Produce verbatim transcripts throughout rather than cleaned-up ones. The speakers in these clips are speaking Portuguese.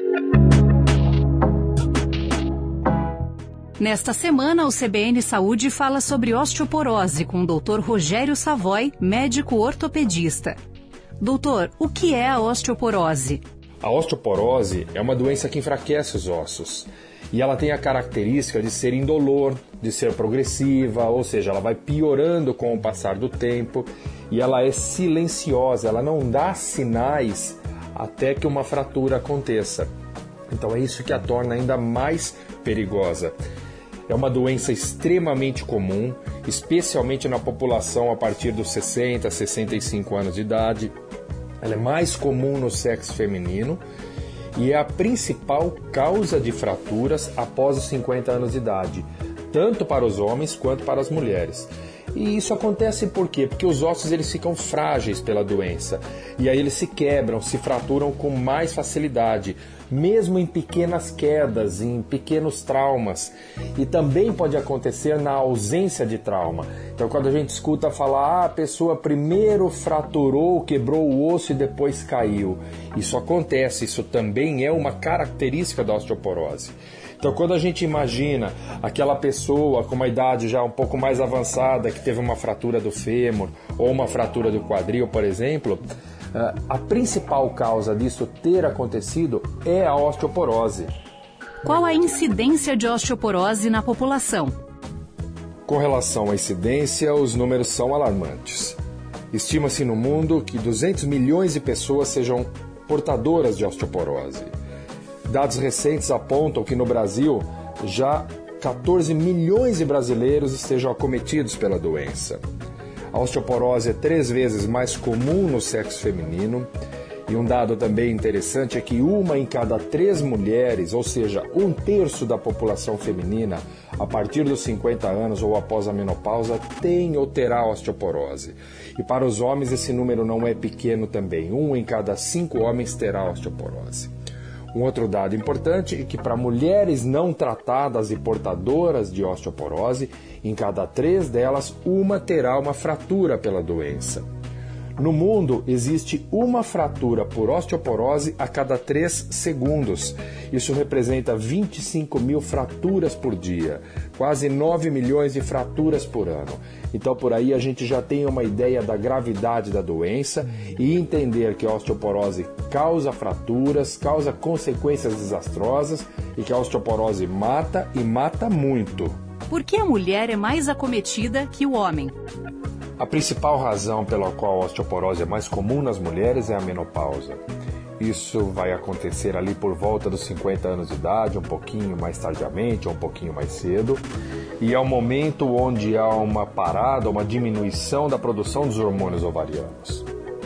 Nesta semana, o C B N Saúde fala sobre osteoporose com o doutor Rogério Savoy, médico ortopedista. Doutor, o que é a osteoporose? A osteoporose é uma doença que enfraquece os ossos e ela tem a característica de ser indolor, de ser progressiva, ou seja, ela vai piorando com o passar do tempo e ela é silenciosa, ela não dá sinais até que uma fratura aconteça. Então é isso que a torna ainda mais perigosa. É uma doença extremamente comum, especialmente na população a partir dos sessenta, sessenta e cinco anos de idade. Ela é mais comum no sexo feminino e é a principal causa de fraturas após os cinquenta anos de idade, tanto para os homens quanto para as mulheres. E isso acontece por quê? Porque os ossos eles ficam frágeis pela doença e aí eles se quebram, se fraturam com mais facilidade, mesmo em pequenas quedas, em pequenos traumas. E também pode acontecer na ausência de trauma. Então quando a gente escuta falar, ah, a pessoa primeiro fraturou, quebrou o osso e depois caiu. Isso acontece, isso também é uma característica da osteoporose. Então quando a gente imagina aquela pessoa com uma idade já um pouco mais avançada, que teve uma fratura do fêmur ou uma fratura do quadril, por exemplo, a principal causa disso ter acontecido é a osteoporose. Qual a incidência de osteoporose na população? Com relação à incidência, os números são alarmantes. Estima-se no mundo que duzentos milhões de pessoas sejam portadoras de osteoporose. Dados recentes apontam que no Brasil já quatorze milhões de brasileiros estejam acometidos pela doença. A osteoporose é três vezes mais comum no sexo feminino e um dado também interessante é que uma em cada três mulheres, ou seja, um terço da população feminina, a partir dos cinquenta anos ou após a menopausa, tem ou terá osteoporose. E para os homens esse número não é pequeno também, um em cada cinco homens terá osteoporose. Um outro dado importante é que para mulheres não tratadas e portadoras de osteoporose, em cada três delas, uma terá uma fratura pela doença. No mundo, existe uma fratura por osteoporose a cada três segundos. Isso representa vinte e cinco mil fraturas por dia, quase nove milhões de fraturas por ano. Então, por aí a gente já tem uma ideia da gravidade da doença e entender que a osteoporose causa fraturas, causa consequências desastrosas e que a osteoporose mata e mata muito. Por que a mulher é mais acometida que o homem? A principal razão pela qual a osteoporose é mais comum nas mulheres é a menopausa. Isso vai acontecer ali por volta dos cinquenta anos de idade, um pouquinho mais tardiamente ou um pouquinho mais cedo. E é o momento onde há uma parada, uma diminuição da produção dos hormônios ovarianos.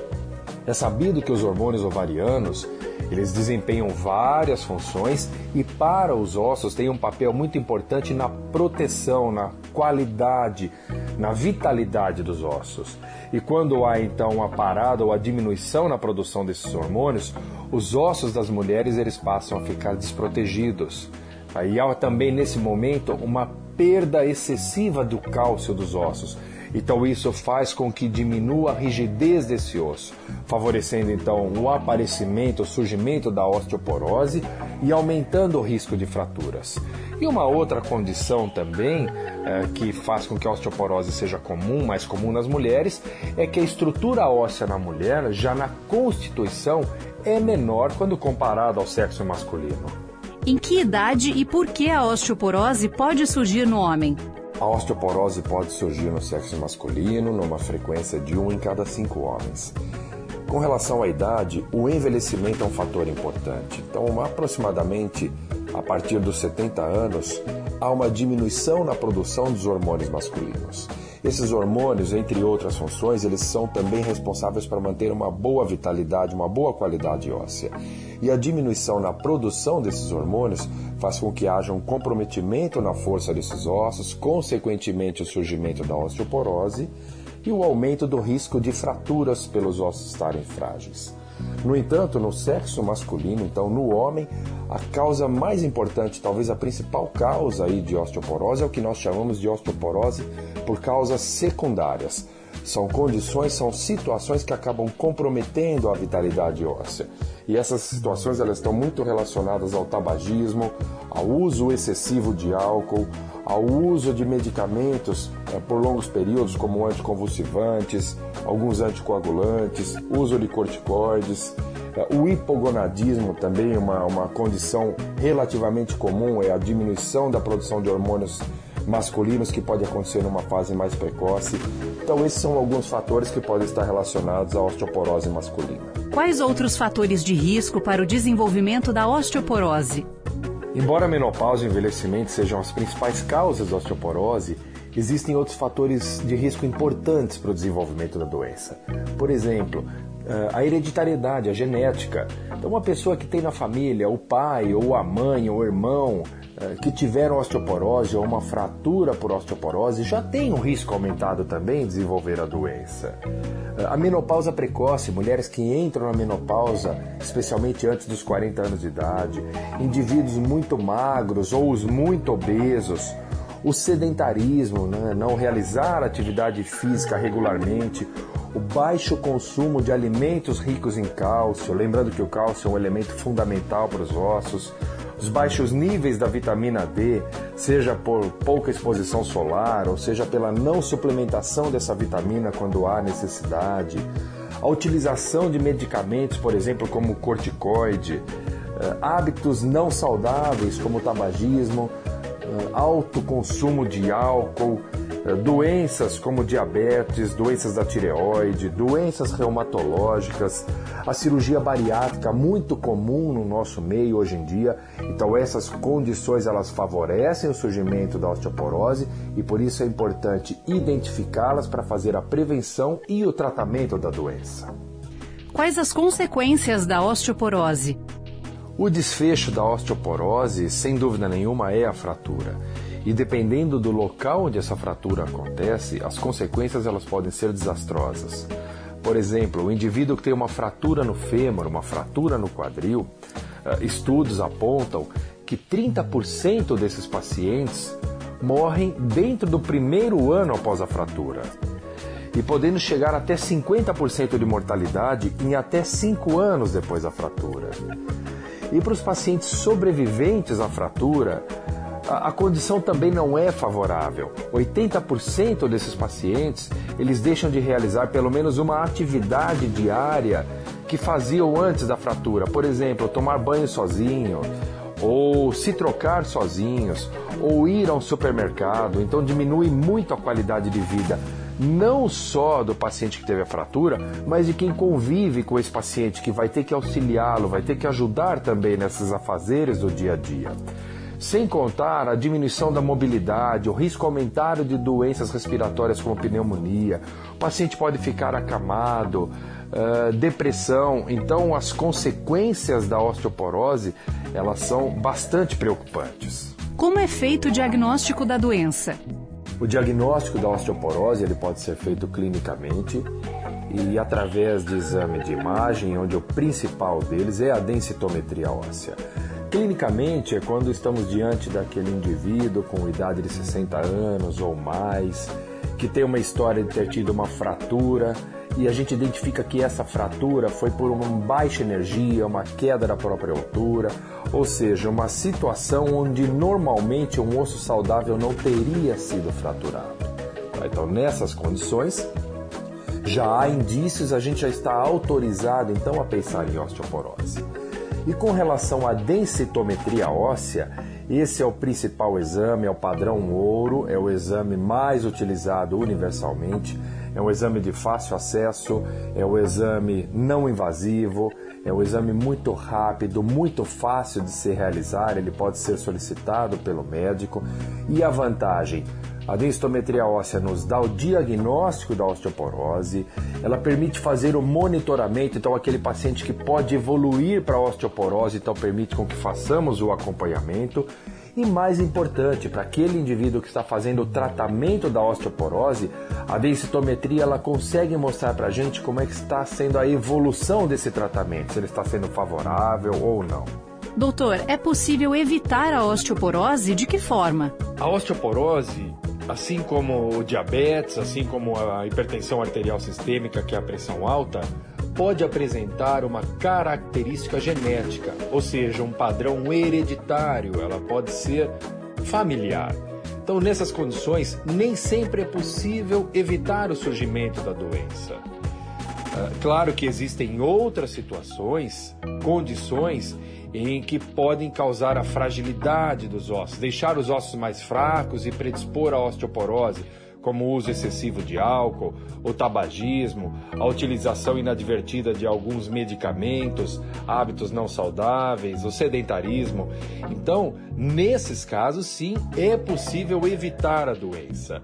É sabido que os hormônios ovarianos, eles desempenham várias funções e para os ossos têm um papel muito importante na proteção, na qualidade, na vitalidade dos ossos. E quando há então a parada ou a diminuição na produção desses hormônios, os ossos das mulheres eles passam a ficar desprotegidos. Aí há também nesse momento uma perda excessiva do cálcio dos ossos. Então isso faz com que diminua a rigidez desse osso, favorecendo então o aparecimento, o surgimento da osteoporose e aumentando o risco de fraturas. E uma outra condição também é, que faz com que a osteoporose seja comum, mais comum nas mulheres, é que a estrutura óssea na mulher, já na constituição, é menor quando comparada ao sexo masculino. Em que idade e por que a osteoporose pode surgir no homem? A osteoporose pode surgir no sexo masculino, numa frequência de um em cada cinco homens. Com relação à idade, o envelhecimento é um fator importante. Então, aproximadamente a partir dos setenta anos, há uma diminuição na produção dos hormônios masculinos. Esses hormônios, entre outras funções, eles são também responsáveis para manter uma boa vitalidade, uma boa qualidade óssea. E a diminuição na produção desses hormônios faz com que haja um comprometimento na força desses ossos, consequentemente o surgimento da osteoporose e o aumento do risco de fraturas pelos ossos estarem frágeis. No entanto, no sexo masculino, então no homem, a causa mais importante, talvez a principal causa aí de osteoporose é o que nós chamamos de osteoporose por causas secundárias. São condições, são situações que acabam comprometendo a vitalidade óssea. E essas situações elas estão muito relacionadas ao tabagismo, ao uso excessivo de álcool, ao uso de medicamentos é, por longos períodos, como anticonvulsivantes, alguns anticoagulantes, uso de corticoides. É, o hipogonadismo também é uma, uma condição relativamente comum, é a diminuição da produção de hormônios masculinos que pode acontecer numa fase mais precoce. Então esses são alguns fatores que podem estar relacionados à osteoporose masculina. Quais outros fatores de risco para o desenvolvimento da osteoporose? Embora a menopausa e o envelhecimento sejam as principais causas da osteoporose, existem outros fatores de risco importantes para o desenvolvimento da doença. Por exemplo, a hereditariedade, a genética. Então uma pessoa que tem na família o pai, ou a mãe, ou o irmão que tiveram osteoporose ou uma fratura por osteoporose já tem um risco aumentado também de desenvolver a doença. A menopausa precoce, mulheres que entram na menopausa, especialmente antes dos quarenta anos de idade, indivíduos muito magros ou os muito obesos, o sedentarismo, né, não realizar atividade física regularmente, o baixo consumo de alimentos ricos em cálcio, lembrando que o cálcio é um elemento fundamental para os ossos, os baixos níveis da vitamina D, seja por pouca exposição solar, ou seja pela não suplementação dessa vitamina quando há necessidade, a utilização de medicamentos, por exemplo, como corticoide, hábitos não saudáveis como o tabagismo, alto consumo de álcool, doenças como diabetes, doenças da tireoide, doenças reumatológicas, a cirurgia bariátrica muito comum no nosso meio hoje em dia. Então essas condições elas favorecem o surgimento da osteoporose e por isso é importante identificá-las para fazer a prevenção e o tratamento da doença. Quais as consequências da osteoporose? O desfecho da osteoporose, sem dúvida nenhuma, é a fratura. E dependendo do local onde essa fratura acontece, as consequências elas podem ser desastrosas. Por exemplo, o indivíduo que tem uma fratura no fêmur, uma fratura no quadril, estudos apontam que trinta por cento desses pacientes morrem dentro do primeiro ano após a fratura. E podendo chegar até cinquenta por cento de mortalidade em até cinco anos depois da fratura. E para os pacientes sobreviventes à fratura, a, a condição também não é favorável. oitenta por cento desses pacientes, eles deixam de realizar pelo menos uma atividade diária que faziam antes da fratura. Por exemplo, tomar banho sozinho, ou se trocar sozinhos, ou ir ao supermercado. Então diminui muito a qualidade de vida, não só do paciente que teve a fratura, mas de quem convive com esse paciente, que vai ter que auxiliá-lo, vai ter que ajudar também nesses afazeres do dia a dia. Sem contar a diminuição da mobilidade, o risco aumentado de doenças respiratórias como pneumonia, o paciente pode ficar acamado, uh, depressão. Então as consequências da osteoporose, elas são bastante preocupantes. Como é feito o diagnóstico da doença? O diagnóstico da osteoporose ele pode ser feito clinicamente e através de exame de imagem, onde o principal deles é a densitometria óssea. Clinicamente é quando estamos diante daquele indivíduo com idade de sessenta anos ou mais, que tem uma história de ter tido uma fratura e a gente identifica que essa fratura foi por uma baixa energia, uma queda da própria altura, ou seja, uma situação onde normalmente um osso saudável não teria sido fraturado. Então, nessas condições, já há indícios, a gente já está autorizado então a pensar em osteoporose. E com relação à densitometria óssea, esse é o principal exame, é o padrão ouro, é o exame mais utilizado universalmente, é um exame de fácil acesso, é um exame não invasivo, é um exame muito rápido, muito fácil de se realizar, ele pode ser solicitado pelo médico. E a vantagem, a densitometria óssea nos dá o diagnóstico da osteoporose, ela permite fazer o monitoramento, então aquele paciente que pode evoluir para a osteoporose, então permite com que façamos o acompanhamento. E mais importante, para aquele indivíduo que está fazendo o tratamento da osteoporose, a densitometria ela consegue mostrar para a gente como é que está sendo a evolução desse tratamento, se ele está sendo favorável ou não. Doutor, é possível evitar a osteoporose? De que forma? A osteoporose assim como o diabetes, assim como a hipertensão arterial sistêmica, que é a pressão alta, pode apresentar uma característica genética, ou seja, um padrão hereditário, ela pode ser familiar. Então, nessas condições, nem sempre é possível evitar o surgimento da doença. Claro que existem outras situações, condições, em que podem causar a fragilidade dos ossos, deixar os ossos mais fracos e predispor à osteoporose, como o uso excessivo de álcool, o tabagismo, a utilização inadvertida de alguns medicamentos, hábitos não saudáveis, o sedentarismo. Então, nesses casos, sim, é possível evitar a doença.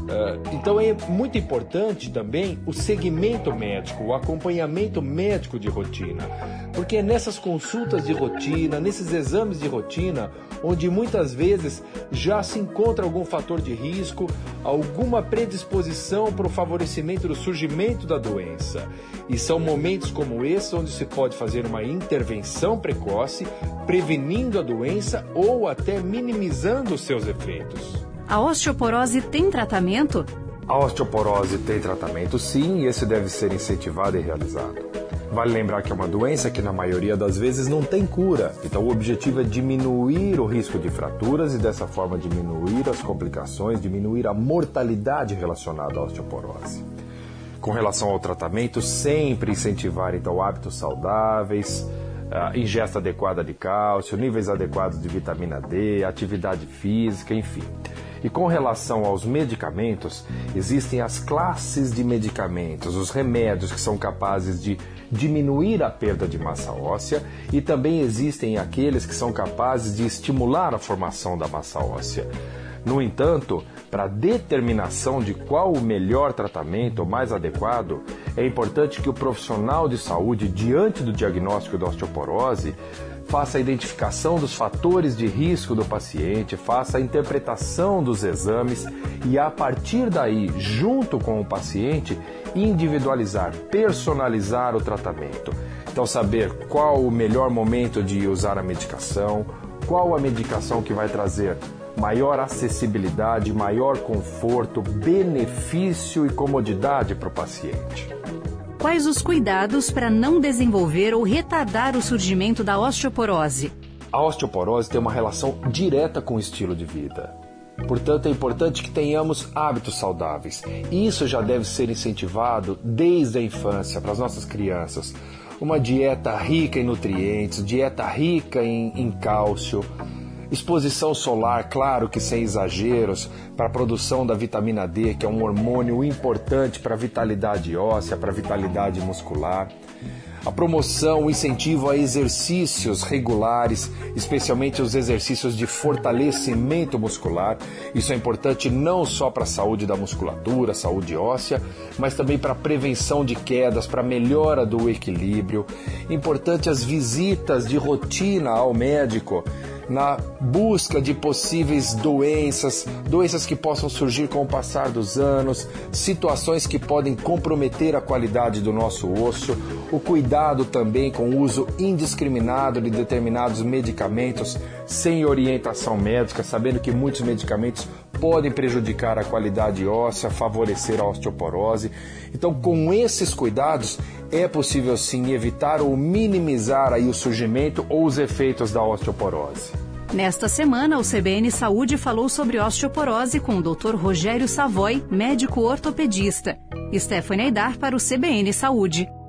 Então é muito importante também o segmento médico, o acompanhamento médico de rotina, porque é nessas consultas de rotina, nesses exames de rotina, onde muitas vezes já se encontra algum fator de risco, alguma predisposição para o favorecimento do surgimento da doença. E são momentos como esse onde se pode fazer uma intervenção precoce, prevenindo a doença ou até minimizando os seus efeitos. A osteoporose tem tratamento? A osteoporose tem tratamento, sim, e esse deve ser incentivado e realizado. Vale lembrar que é uma doença que, na maioria das vezes, não tem cura. Então, o objetivo é diminuir o risco de fraturas e, dessa forma, diminuir as complicações, diminuir a mortalidade relacionada à osteoporose. Com relação ao tratamento, sempre incentivar, então, hábitos saudáveis, a ingesta adequada de cálcio, níveis adequados de vitamina D, atividade física, enfim. E com relação aos medicamentos, existem as classes de medicamentos, os remédios que são capazes de diminuir a perda de massa óssea, e também existem aqueles que são capazes de estimular a formação da massa óssea. No entanto, para a determinação de qual o melhor tratamento, o mais adequado, é importante que o profissional de saúde, diante do diagnóstico da osteoporose, faça a identificação dos fatores de risco do paciente, faça a interpretação dos exames e, a partir daí, junto com o paciente, individualizar, personalizar o tratamento. Então, saber qual o melhor momento de usar a medicação, qual a medicação que vai trazer maior acessibilidade, maior conforto, benefício e comodidade para o paciente. Quais os cuidados para não desenvolver ou retardar o surgimento da osteoporose? A osteoporose tem uma relação direta com o estilo de vida. Portanto, é importante que tenhamos hábitos saudáveis. E isso já deve ser incentivado desde a infância para as nossas crianças. Uma dieta rica em nutrientes, dieta rica em, em cálcio, exposição solar, claro que sem exageros, para a produção da vitamina D, que é um hormônio importante para a vitalidade óssea, para a vitalidade muscular. A promoção, o incentivo a exercícios regulares, especialmente os exercícios de fortalecimento muscular. Isso é importante não só para a saúde da musculatura, saúde óssea, mas também para a prevenção de quedas, para a melhora do equilíbrio. Importante as visitas de rotina ao médico, na busca de possíveis doenças, doenças que possam surgir com o passar dos anos, situações que podem comprometer a qualidade do nosso osso, o cuidado também com o uso indiscriminado de determinados medicamentos sem orientação médica, sabendo que muitos medicamentos podem prejudicar a qualidade óssea, favorecer a osteoporose. Então, com esses cuidados, é possível sim evitar ou minimizar aí o surgimento ou os efeitos da osteoporose. Nesta semana, o C B N Saúde falou sobre osteoporose com o doutor Rogério Savoy, médico ortopedista. Stephanie Aidar para o C B N Saúde.